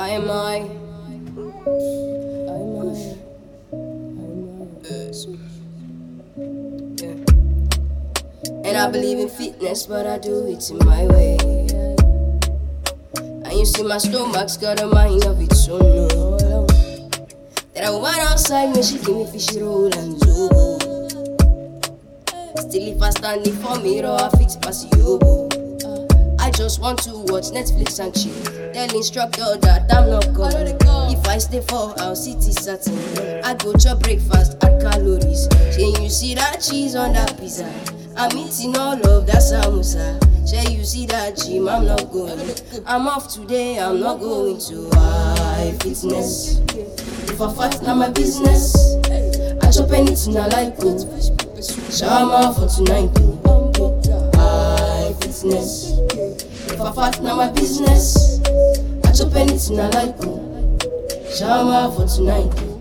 I'm I. And I believe in fitness, but I do it in my way. And you see my stomach's got a mind of its own. No. That I went outside when she give me fishy roll and zobo. Still if I stand in for me, I fit pass yobo. I just want to watch Netflix and chill. Tell instructor that I'm not coming. If I stay for our city satin, I go chop breakfast at calories. Can you see that cheese on that pizza? I'm eating all of that samosa. Shall you see that gym? I'm not going. I'm off today, I'm not going to high fitness. If I fat, now my business. I chop anything I like, go. Shama for tonight, high fitness. If I fat, now my business. I chop anything I like, go. Shama for tonight.